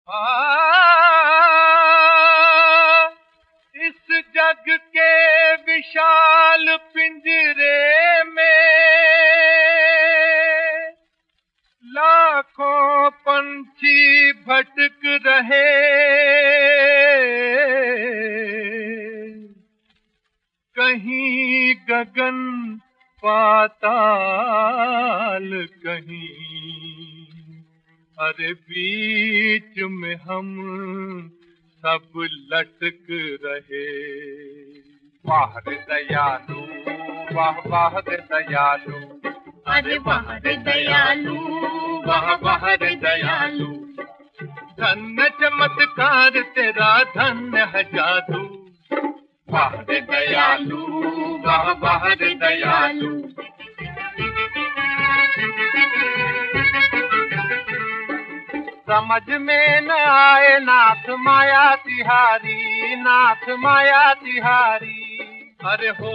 आ, इस जग के विशाल पिंजरे में लाखों पंछी भटक रहे, कहीं गगन पाताल कहीं, अरे बीच में हम सब लटक रहे। वाह रे दयालु, वाह वाह रे दयालु, अरे वाह रे दयालु, वाह वाह रे दयालु। धन्य चमत्कार तेरा, धन्य है जादू। वाह रे दयालु, वाह वाह रे दयालु। समझ में न आए नाथ माया तिहारी, नाथ माया तिहारी। अरे हो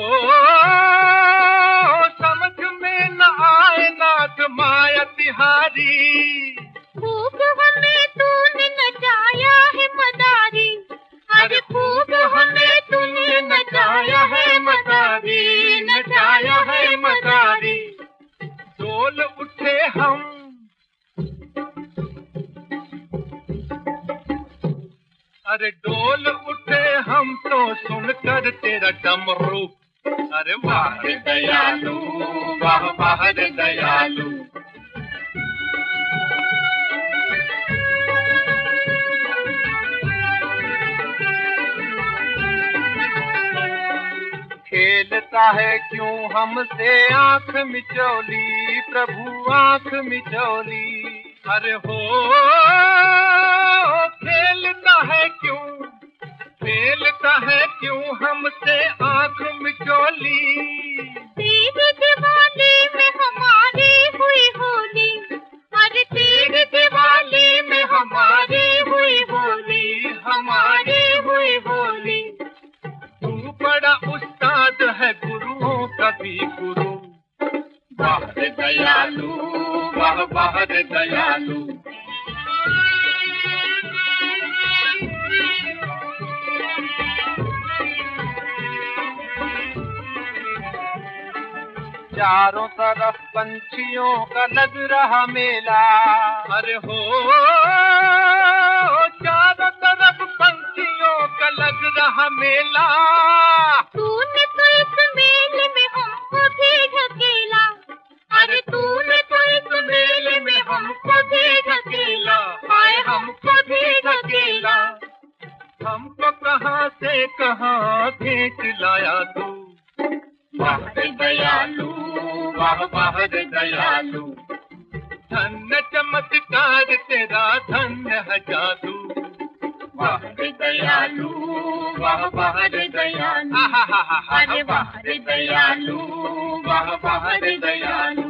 समझ में न आए नाथ माया तिहारी। खूब हमें तूने नचाया है मदारी, अरे खूब हमें तूने नचाया है मदारी, नचाया है मदारी। डोल उठे हम, अरे डोल उठे हम तो सुनकर तेरा डमरू। अरे वाह रे दयालु, वाह वाह रे दयालु। खेलता है क्यों हमसे आंख मिचौली, प्रभु आंख मिचौली। अरे हो खेलता है क्यों, खेलता है क्यों हमसे आंख मिचौली। तेरी दिवाली में हमारी हुई होली, अरे तेरी दिवाली में हमारी हुई होली, हमारी हुई होली। तू बड़ा उस्ताद है गुरुओं का भी गुरु। वाह रे दयालु, वाह वाह रे दयालु। चारों तरफ पंछियों का लग रहा मेला। अरे हो चारों तरफ पंछियों का लग रहा मेला। तूने तो इस मेले में हमको भी ढकेला, अरे तूने तो इस मेले में हमको भी ढकेला, हाय हमको भी ढकेला। हमको कहाँ से कहाँ खींच लाया तू। वाह रे दयालु, वाह वाह रे दयालु। धन्य चमत्कार तेरा, धन्य है जादू। वाह रे दयालु, वाह वाह रे दयालु। अरे वाह रे दयालु, वाह वाह रे दयालु।